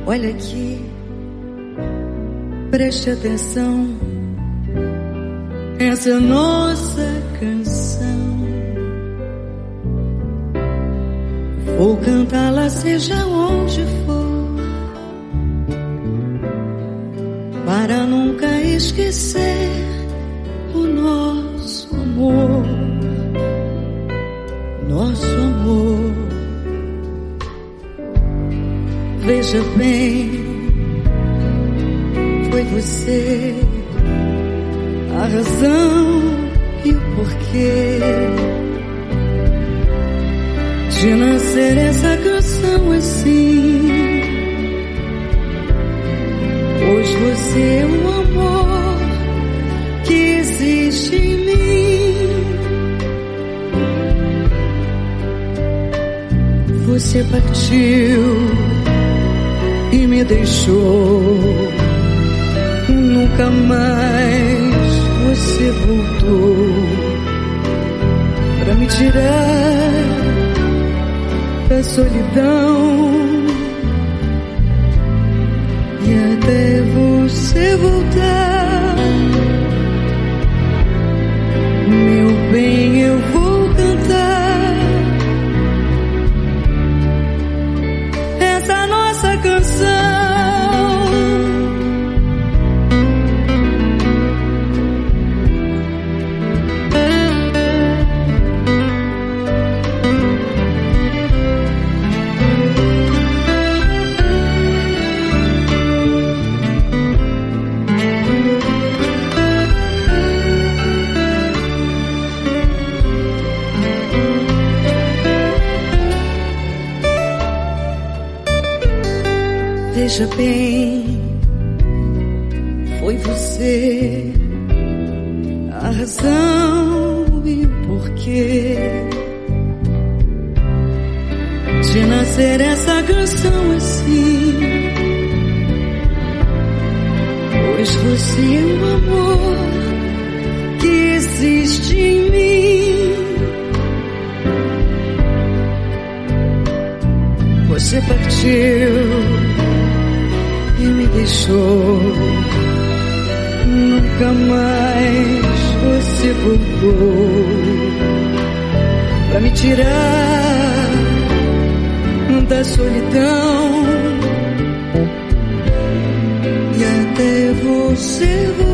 Olha aqui, preste atenção, essa é a nossa canção. Vou cantá-la seja onde for, para nunca esquecer o nosso amor, nosso amor. Veja bem, foi você a razão e o porquê de nascer essa canção assim. Pois você é o amor que existe em mim. Você partiu e me deixou, nunca mais você voltou pra me tirar da solidão. E até você voltar, meu bem, eu vou cantar essa nossa canção. Veja bem, foi você a razão e o porquê de nascer essa canção assim. Pois você é um amor que existe em mim. Você partiu e me deixou, nunca mais você voltou pra me tirar da solidão. E até você voltar,